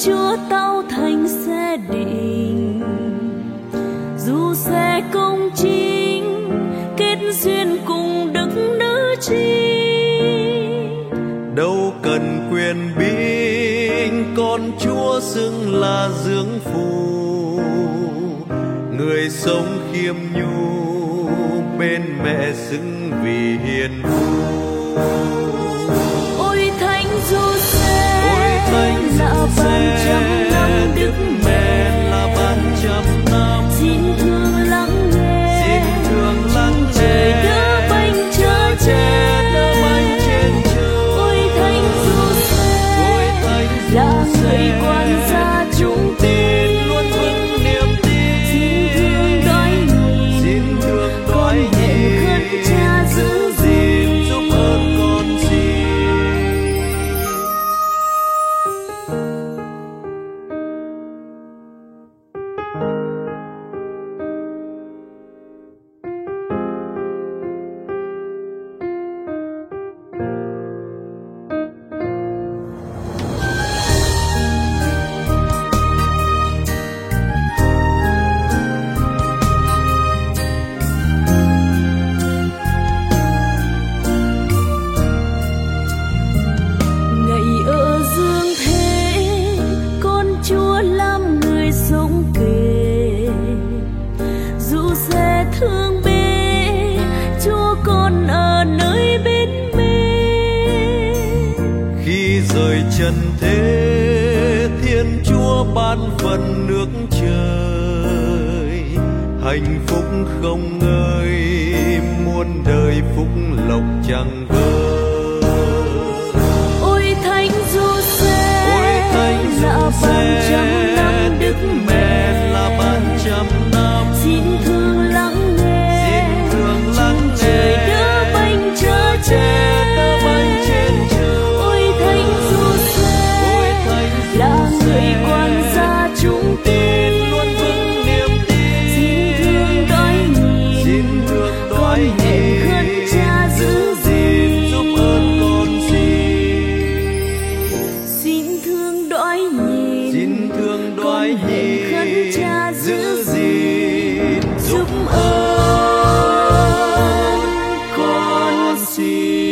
Chúa tao thành sẽ định, dù sẽ công chính kết duyên cùng đức nữ chi. Đâu cần quyền binh, con Chúa xưng là dưỡng phù, người sống khiêm nhu bên mẹ xứng vì hiền phu. Ôi thánh Giuse, là ban trăm năm đức mẹ, là ban trăm năm. Xin thương lắng nghe, xin thương lắng trời nghe, đỡ bênh chở che. đỡ bênh trên trời. Ôi thánh Giuse, là người quan gia chúng tin, luôn vững niềm tin. xin thương đói nhìn, xin thương đói nhìn, khấn cha giữ gìn, giúp ơn con xin. Ngày ở dương thế, con Chúa làm người sống kề, dù sẽ thương bê, Chúa con ở nơi bên mê. Khi rời trần thế, Thiên Chúa ban phần nước trời, hạnh phúc không ngơi, muôn đời phúc lộc chẳng vơi. Ôi thánh Giuse, là ban trăm năm đức mẹ, là ban trăm năm. xin thương lắng nghe, xin thương lắng trời đỡ bênh chở che. đỡ bênh trên trời. Ôi thánh Giuse, là người quan gia chúng tin, luôn vững niềm tin. xin thương đói nhìn, xin thương con đói nguyện nhìn, khấn cha giữ gìn, giúp ơn con xin. xin thương đói nhìn, xin thương đói con nguyện nhìn, khấn cha giữ gìn, giúp ơn con xin.